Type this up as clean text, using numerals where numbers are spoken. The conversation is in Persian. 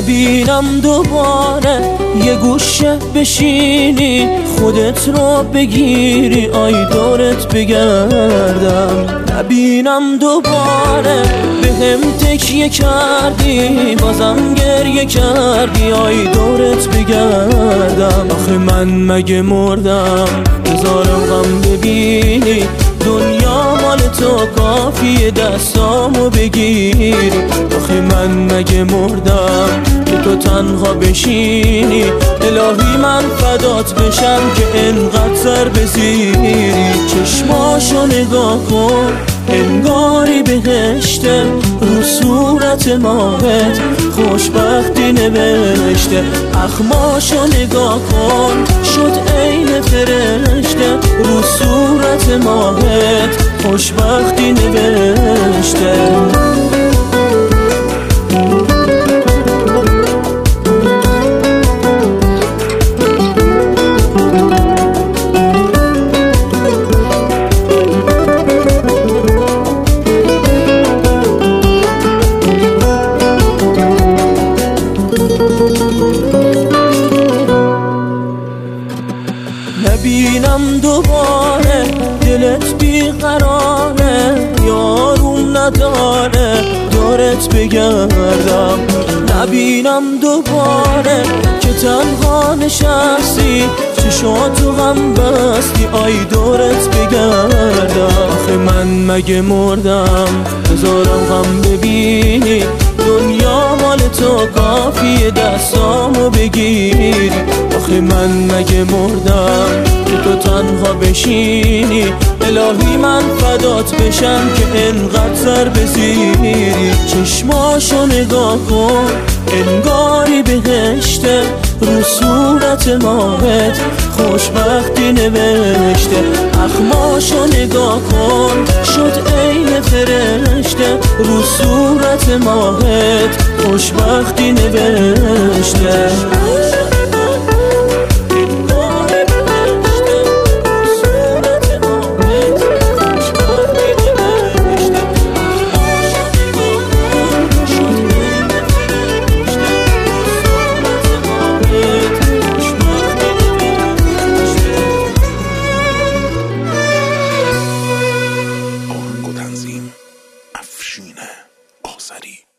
نبینم دوباره یه گوشه بشینی خودت رو بگیری آی دورت بگردم. نبینم دوباره بهم تکیه کردی بازم گریه کردی آی دورت بگردم. آخه من مگه مردم هزارم غم ببینی دنیا مال تو کافیه دستامو بگیری. آخه من مگه مردم که تو تنها بشینی الهی من فدات بشم که انقدر سر بزیری. چشماشو نگاه کن انگاری بهشته رو صورت ماهت خوشبختی نوشته. اخماشو نگاه کن شد عین فرشته رو صورت ماهت خوشبختی نوشته. نبینم دوباره دلت بیقراره یارون نداره دورت بگردم. نبینم دوباره که تنها نشستی چشاتو غم بستی آی دورت بگردم. آخه من مگه مردم هزارم غم ببینی دنیا مال تو کافیه دستامو بگیری. آخه من مگه مردم که تو تنها بشینی الهی من فدات بشم که انقدر سر بزیری. چشماشو نگاه کن انگاری بهشته رو صورت ماهت خوشبختی نوشته. اخماشو نگاه کن شد عین فرشته رو صورت ماهت خوشبختی نوشته. افشین آذری